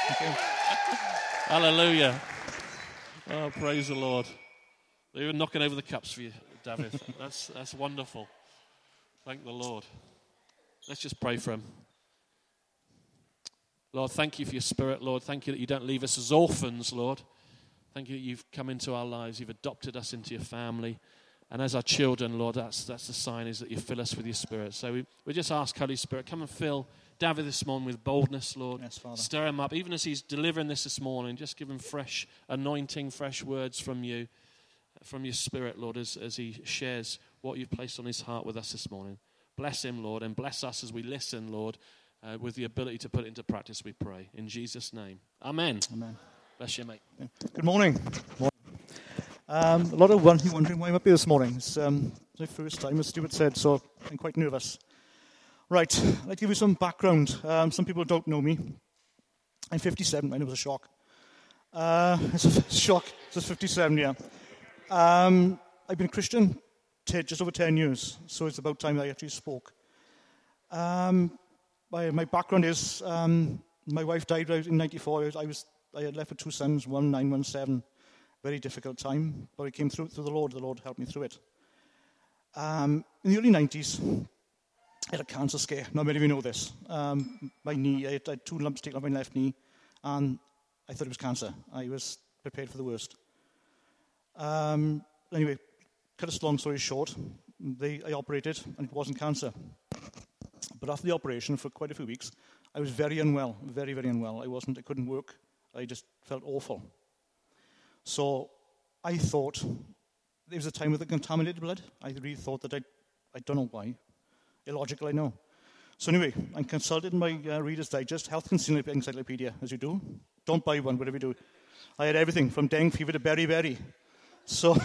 Hallelujah. Oh, praise the Lord. They're even knocking over the cups for you, David. That's wonderful. Thank the Lord. Let's just pray for him. Lord, thank you for your spirit, Lord. Thank you that you don't leave us as orphans, Lord. Thank you that you've come into our lives. You've adopted us into your family. And as our children, Lord, that's the sign, is that you fill us with your spirit. So we just ask, Holy Spirit, come and fill David this morning with boldness, Lord. Yes, Father. Stir him up. Even as he's delivering this morning, just give him fresh anointing, fresh words from you, from your spirit, Lord, as he shares what you've placed on his heart with us this morning. Bless him, Lord, and bless us as we listen, Lord, with the ability to put it into practice, we pray. In Jesus' name. Amen. Amen. Bless you, mate. Good morning. A lot of you wondering why I'm up here this morning. It's my first time, as Stuart said, so I'm quite nervous. Right, I'd like to give you some background. Some people don't know me. I'm 57. I know it was a shock. It's a shock. It's 57, yeah. I've been a Christian just over 10 years, so it's about time I actually spoke. My background is my wife died in 94. I had left with two sons, 9, 1, 7. Very difficult time, but I came through the Lord. The Lord helped me through it. In the early 90s, I had a cancer scare. Not many of you know this. My knee, I had 2 lumps taken off my left knee, and I thought it was cancer. I was prepared for the worst. Anyway, cut a long story short, I operated, and it wasn't cancer. But after the operation, for quite a few weeks, I was very unwell, very, very unwell. I couldn't work. I just felt awful. So I thought there was a time with the contaminated blood. I really thought that I don't know why. Illogical, I know. So anyway, I consulted my Reader's Digest, Health Encyclopedia, as you do. Don't buy one, whatever you do. I had everything from dengue fever to beriberi. So,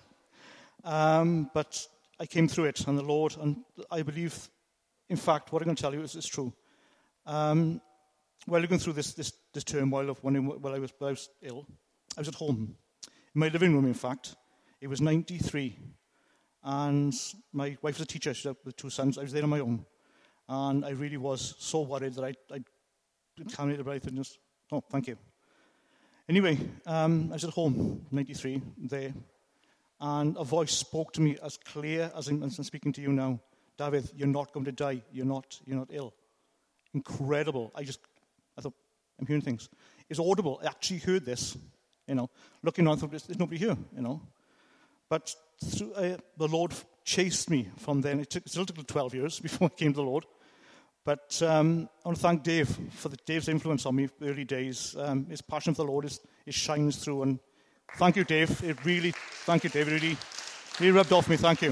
but I came through it, and the Lord, and I believe, in fact, what I'm going to tell you is true. While looking through this turmoil of when I was ill, I was at home, in my living room, in fact. It was 93, and my wife was a teacher. She had with 2 sons. I was there on my own, and I really was so worried that I contaminated by things. Oh, thank you. Anyway, I was at home, 93, there, and a voice spoke to me as clear as I'm speaking to you now. David, you're not going to die. You're not ill. Incredible. I thought, I'm hearing things. It's audible. I actually heard this, Looking on, I thought, there's nobody here, But through, the Lord chased me from then. It still took 12 years before I came to the Lord. But I want to thank Dave for Dave's influence on me early days. His passion for the Lord it shines through. And thank you, Dave. Thank you, Dave. It really rubbed off me. Thank you.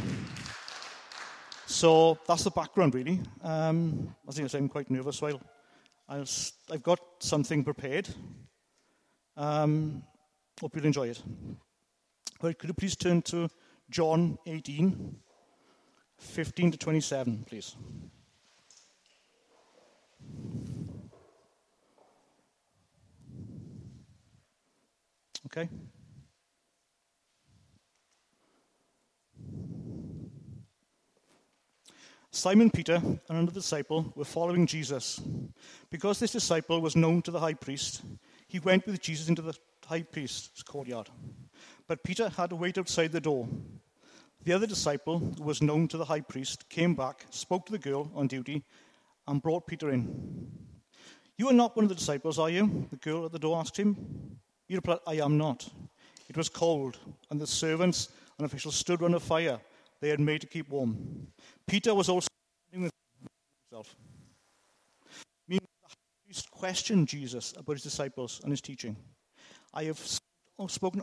So that's the background, really. As I say, I'm quite nervous. So I've got something prepared. Hope you'll enjoy it. Right, could you please turn to John 18, 15 to 27, please. Okay. Simon Peter and another disciple were following Jesus. Because this disciple was known to the high priest, he went with Jesus into the high priest's courtyard. But Peter had to wait outside the door. The other disciple, who was known to the high priest, came back, spoke to the girl on duty, and brought Peter in. You are not one of the disciples, are you? The girl at the door asked him. He replied, I am not. It was cold, and the servants and officials stood round a fire they had made to keep warm. Peter was also standing with himself. Meanwhile, the high priest questioned Jesus about his disciples and his teaching. I have spoken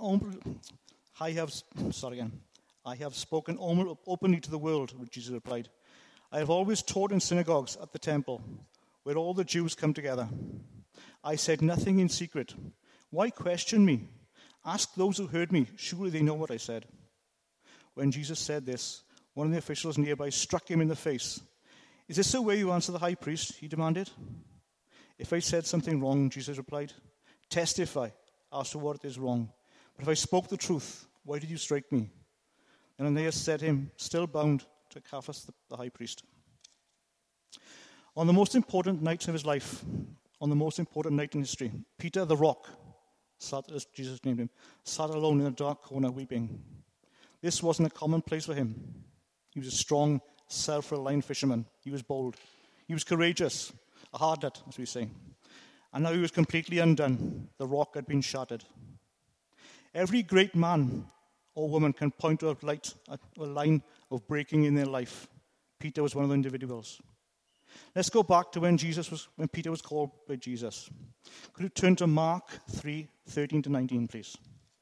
openly to the world, Jesus replied. I have always taught in synagogues at the temple, where all the Jews come together. I said nothing in secret. Why question me? Ask those who heard me. Surely they know what I said. When Jesus said this, one of the officials nearby struck him in the face. Is this the way you answer the high priest? He demanded. If I said something wrong, Jesus replied, testify as to what is wrong. But if I spoke the truth, why did you strike me? And Ananias said to him, still bound to Caiaphas the high priest. On the most important night of his life, on the most important night in history. Peter the Rock, as Jesus named him, sat alone in a dark corner weeping. This wasn't a common place for him. He was a strong, self-reliant fisherman. He was bold. He was courageous, a hard nut, as we say. And now he was completely undone. The rock had been shattered. Every great man or woman can point to a line of breaking in their life. Peter was one of the individuals. Let's go back to when Peter was called by Jesus. Could you turn to Mark 3:13-19, please?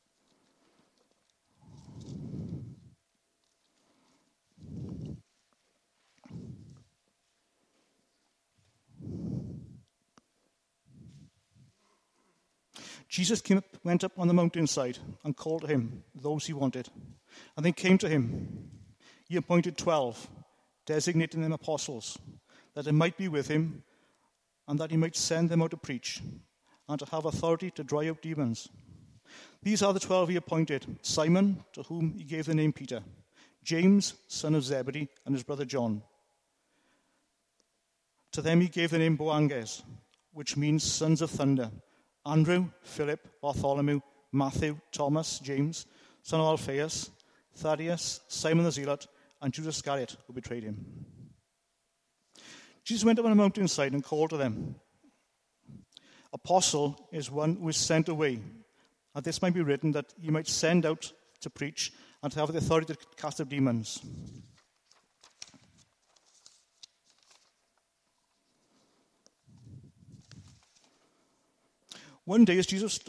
Jesus went up on the mountainside and called to him those he wanted. And they came to him. He appointed 12, designating them apostles, that they might be with him and that he might send them out to preach and to have authority to drive out demons. These are the 12 he appointed: Simon, to whom he gave the name Peter; James, son of Zebedee, and his brother John. To them he gave the name Boanerges, which means sons of thunder; Andrew, Philip, Bartholomew, Matthew, Thomas, James, son of Alphaeus, Thaddeus, Simon the Zealot, and Judas Iscariot, who betrayed him. Jesus went up on a mountainside and called to them. Apostle is one who is sent away. And this might be written that he might send out to preach and to have the authority to cast out demons. One day as Jesus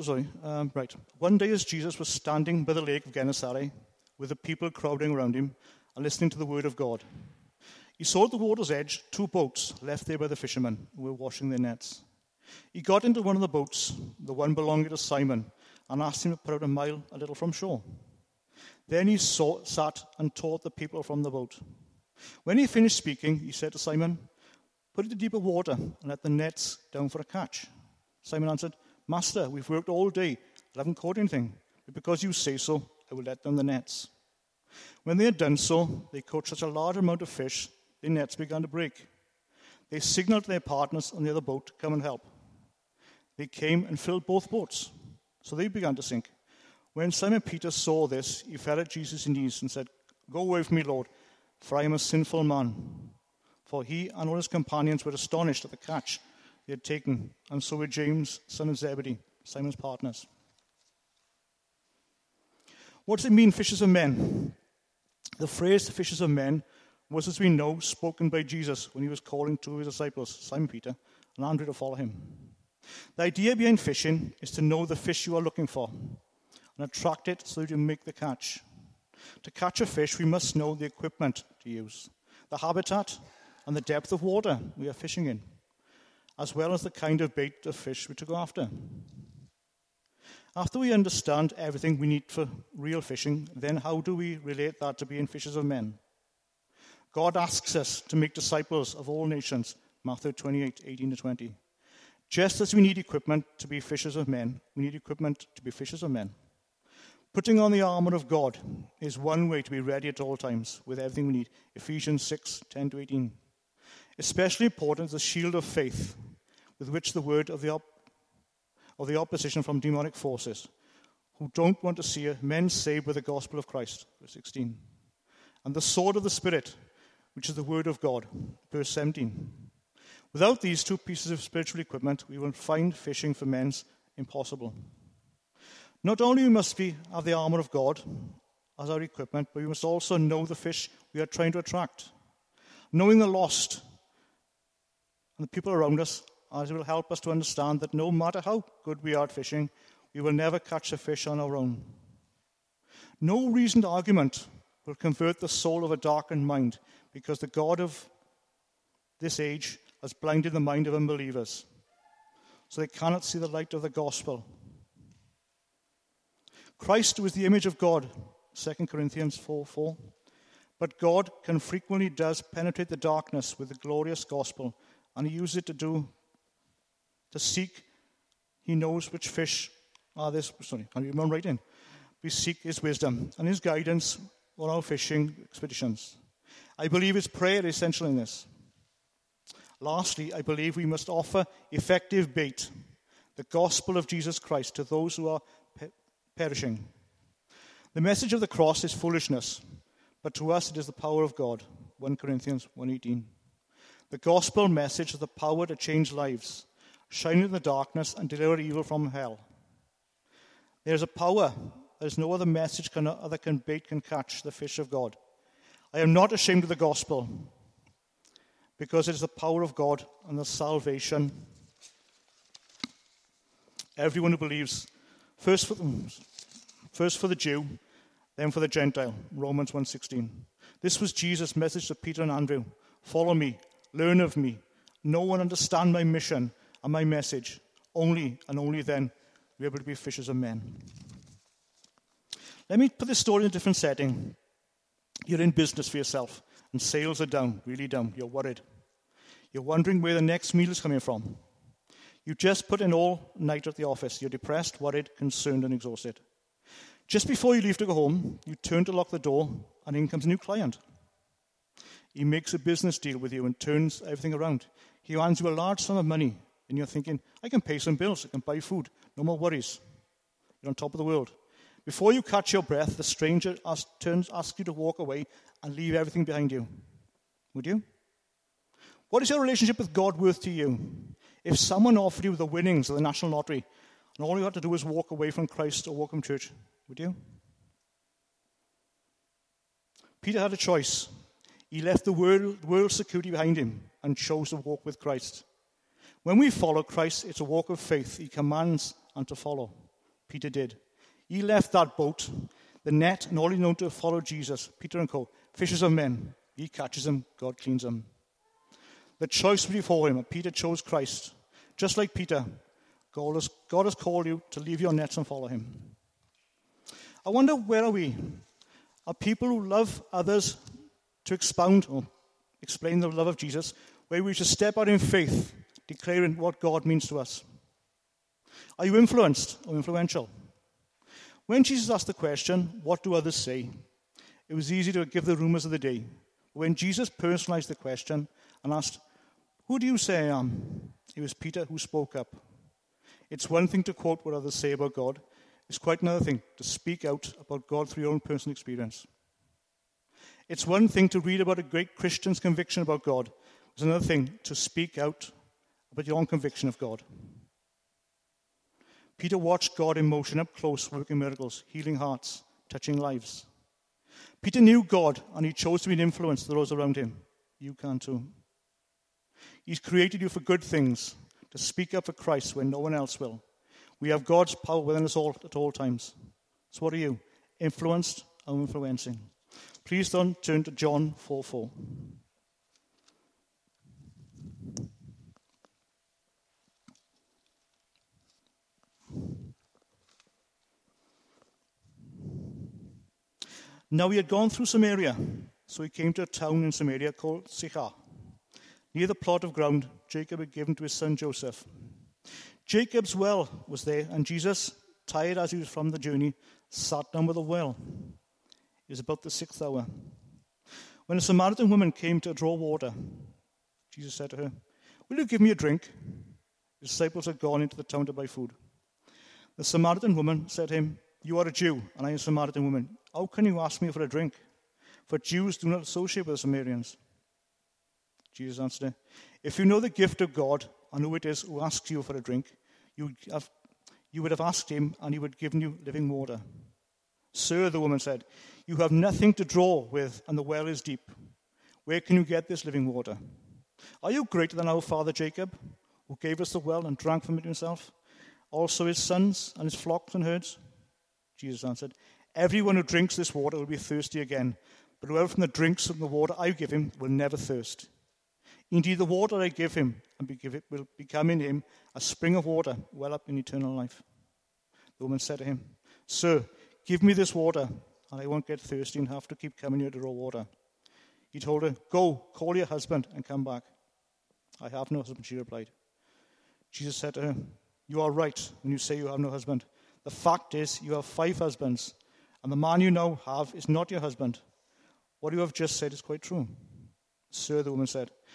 was standing by the lake of Gennesaret with the people crowding around him and listening to the word of God, he saw at the water's edge 2 boats left there by the fishermen who were washing their nets. He got into one of the boats, the one belonging to Simon, and asked him to put out a little from shore. Then he sat and taught the people from the boat. When he finished speaking, he said to Simon, "Put it to deeper water and let the nets down for a catch." Simon answered, "Master, we've worked all day but haven't caught anything. But because you say so, I will let down the nets." When they had done so, they caught such a large amount of fish, their nets began to break. They signaled to their partners on the other boat to come and help. They came and filled both boats, so they began to sink. When Simon Peter saw this, he fell at Jesus' knees and said, "Go away from me, Lord, for I am a sinful man." For he and all his companions were astonished at the catch they had taken, and so were James, son of Zebedee, Simon's partners. What does it mean, fishers of men? The phrase fishers of men was, as we know, spoken by Jesus when he was calling 2 of his disciples, Simon Peter and Andrew, to follow him. The idea behind fishing is to know the fish you are looking for and attract it so that you make the catch. To catch a fish, we must know the equipment to use, the habitat and the depth of water we are fishing in, as well as the kind of bait of fish we're to go after. After we understand everything we need for real fishing, then how do we relate that to being fishers of men? God asks us to make disciples of all nations, Matthew 28:18-20. Just as we need equipment to be fishers of men, we need equipment to be fishers of men. Putting on the armor of God is one way to be ready at all times with everything we need. Ephesians 6:10-18. Especially important is the shield of faith, with which the word of the opposition from demonic forces, who don't want to see men saved with the gospel of Christ, verse 16. And the sword of the Spirit, which is the word of God, verse 17. Without these 2 pieces of spiritual equipment, we will find fishing for men impossible. Not only must we have the armor of God as our equipment, but we must also know the fish we are trying to attract. Knowing the lost and the people around us, as it will help us to understand that no matter how good we are at fishing, we will never catch a fish on our own. No reasoned argument will convert the soul of a darkened mind, because the God of this age has blinded the mind of unbelievers, so they cannot see the light of the gospel. Christ was the image of God, 2 Corinthians 4:4. But God can frequently does penetrate the darkness with the glorious gospel, and he uses it to seek. He knows which fish are this. We seek his wisdom and his guidance on our fishing expeditions. I believe his prayer is essential in this. Lastly, I believe we must offer effective bait, the gospel of Jesus Christ, to those who are perishing. The message of the cross is foolishness, but to us it is the power of God. 1 Corinthians 1:18. The gospel message is the power to change lives, shine in the darkness and deliver evil from hell. There is a power there is no other message bait can catch the fish of God. I am not ashamed of the gospel, because it is the power of God and the salvation. Everyone who believes, first for the Jew, then for the Gentile. Romans 1:16. This was Jesus' message to Peter and Andrew. Follow me, learn of me. Know and understand my mission and my message. Only and only then we're able to be fishers of men. Let me put this story in a different setting. You're in business for yourself, and sales are down, really down. You're worried. You're wondering where the next meal is coming from. You just put in all night at the office. You're depressed, worried, concerned, and exhausted. Just before you leave to go home, you turn to lock the door, and in comes a new client. He makes a business deal with you and turns everything around. He hands you a large sum of money, and you're thinking, I can pay some bills, I can buy food, no more worries. You're on top of the world. Before you catch your breath, the stranger asks you to walk away and leave everything behind you. Would you? What is your relationship with God worth to you? If someone offered you the winnings of the National Lottery and all you had to do was walk away from Christ or walk from church, would you? Peter had a choice. He left the world's security behind him and chose to walk with Christ. When we follow Christ, it's a walk of faith. He commands and to follow. Peter did. He left that boat, the net, and all he known to follow Jesus, Peter and co. Fishers of men. He catches them, God cleans them. The choice was before him, and Peter chose Christ. Just like Peter, God has called you to leave your nets and follow him. I wonder, where are we? Are people who love others to expound or explain the love of Jesus, where we should step out in faith, declaring what God means to us? Are you influenced or influential? When Jesus asked the question, what do others say? It was easy to give the rumors of the day. When Jesus personalized the question and asked, who do you say I am? It was Peter who spoke up. It's one thing to quote what others say about God. It's quite another thing to speak out about God through your own personal experience. It's one thing to read about a great Christian's conviction about God. It's another thing to speak out about your own conviction of God. Peter watched God in motion up close, working miracles, healing hearts, touching lives. Peter knew God, and he chose to be an influence to those around him. You can too. He's created you for good things, to speak up for Christ when no one else will. We have God's power within us all at all times. So what are you? Influenced or influencing? Please don't turn to John 4:4. Now he had gone through Samaria, so he came to a town in Samaria called Sychar. Near the plot of ground Jacob had given to his son Joseph. Jacob's well was there, and Jesus, tired as he was from the journey, sat down by the well. It was about the 6th hour. When a Samaritan woman came to draw water, Jesus said to her, will you give me a drink? His disciples had gone into the town to buy food. The Samaritan woman said to him, you are a Jew, and I am a Samaritan woman. How can you ask me for a drink? For Jews do not associate with the Samaritans. Jesus answered her, if you know the gift of God and who it is who asks you for a drink, you would have asked him, and he would have given you living water. Sir, the woman said, you have nothing to draw with, and the well is deep. Where can you get this living water? Are you greater than our father Jacob, who gave us the well and drank from it himself? Also his sons and his flocks and herds? Jesus answered, everyone who drinks this water will be thirsty again, but whoever from the drinks from the water I give him will never thirst. Indeed, the water I give him will become in him a spring of water well up in eternal life. The woman said to him, Sir, give me this water, and I won't get thirsty and have to keep coming here to draw water. He told her, Go, call your husband and come back. I have no husband, she replied. Jesus said to her, You are right when you say you have no husband. The fact is, you have 5 husbands, and the man you now have is not your husband. What you have just said is quite true. Sir, the woman said,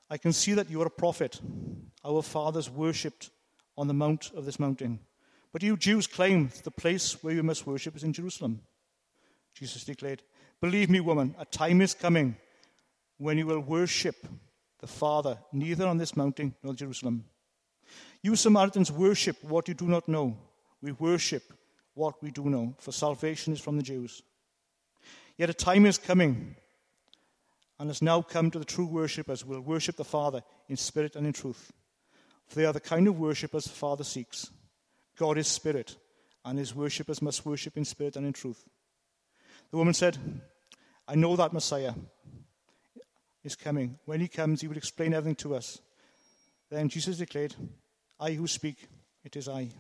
I can see that you are a prophet. Our fathers worshipped on the mount of this mountain. But you Jews claim the place where you must worship is in Jerusalem. Jesus declared, believe me, woman, a time is coming when you will worship the Father, neither on this mountain nor Jerusalem. You Samaritans worship what you do not know. We worship what we do know, for salvation is from the Jews. Yet a time is coming, and has now come to the true worshippers who will worship the Father in spirit and in truth. For they are the kind of worshippers the Father seeks. God is spirit, and his worshippers must worship in spirit and in truth. The woman said, I know that Messiah is coming. When he comes, he will explain everything to us. Then Jesus declared, I who speak, it is I.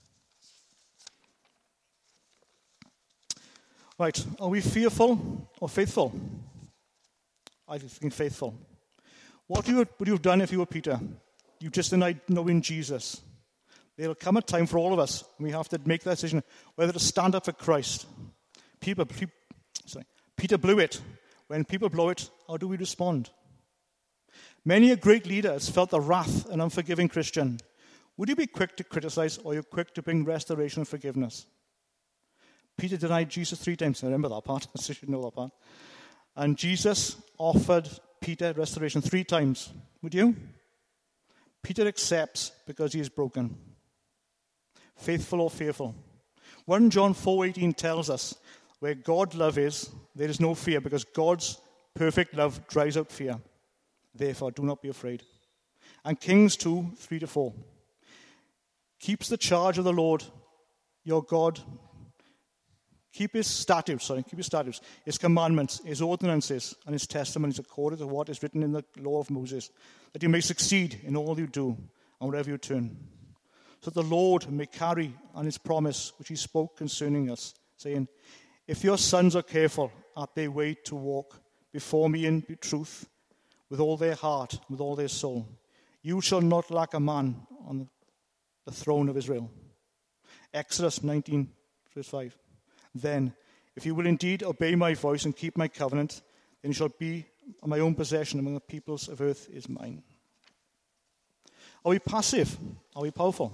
Right, are we fearful or faithful? I think faithful. What would you have done if you were Peter? You just denied knowing Jesus. There will come a time for all of us when we have to make that decision whether to stand up for Christ. Peter blew it. When people blow it, how do we respond? Many a great leader has felt the wrath of an unforgiving Christian. Would you be quick to criticize, or are you quick to bring restoration and forgiveness? Peter denied Jesus 3 times. I remember that part. I should know that part. And Jesus offered Peter restoration 3 times. Would you? Peter accepts because he is broken. Faithful or fearful? 1 John 4:18 tells us, where God's love is, there is no fear, because God's perfect love drives out fear. Therefore, do not be afraid. And Kings 2:3-4 keeps the charge of the Lord your God. Keep his statutes, his commandments, his ordinances, and his testimonies according to what is written in the law of Moses, that you may succeed in all you do and wherever you turn. So that the Lord may carry on his promise which he spoke concerning us, saying, if your sons are careful at their way to walk before me in truth, with all their heart, with all their soul, you shall not lack a man on the throne of Israel. Exodus 19:5. Then, if you will indeed obey my voice and keep my covenant, then you shall be my own possession among the peoples of earth is mine. Are we passive? Are we powerful?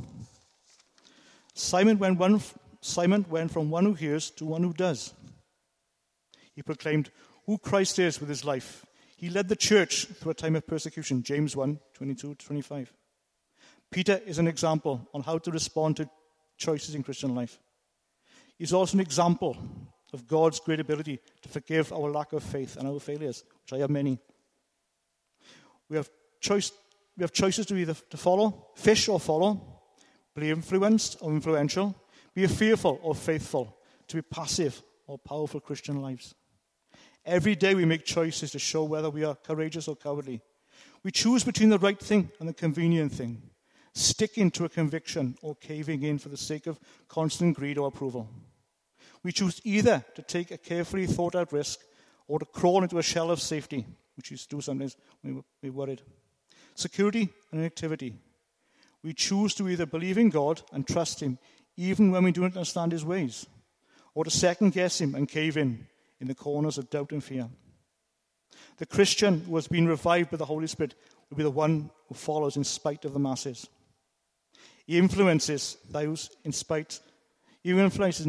Simon went from one who hears to one who does. He proclaimed who Christ is with his life. He led the church through a time of persecution, James 1:22-25. Peter is an example on how to respond to choices in Christian life. He's also an example of God's great ability to forgive our lack of faith and our failures, which I have many. We have choices to either to follow, fish or follow, be influenced or influential, be fearful or faithful, to be passive or powerful Christian lives. Every day we make choices to show whether we are courageous or cowardly. We choose between the right thing and the convenient thing, sticking to a conviction or caving in for the sake of constant greed or approval. We choose either to take a carefully thought out risk or to crawl into a shell of safety, which is do sometimes when we're worried. Security and inactivity. We choose to either believe in God and trust him even when we do not understand his ways, or to second guess him and cave in the corners of doubt and fear. The Christian who has been revived by the Holy Spirit will be the one who follows in spite of the masses. He influences those in spite. He influences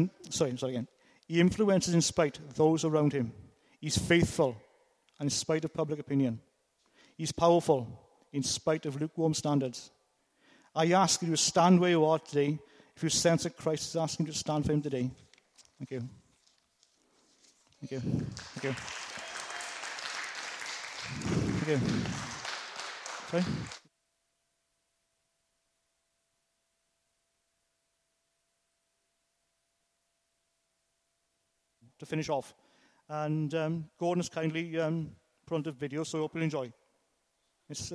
in spite of those around him. He's faithful and in spite of public opinion. He's powerful in spite of lukewarm standards. I ask you to stand where you are today if you sense that Christ is asking you to stand for him today. Thank you. Thank you. Thank you. Thank you. Sorry? To finish off. And Gordon has kindly put on the video, so I hope you'll enjoy. It's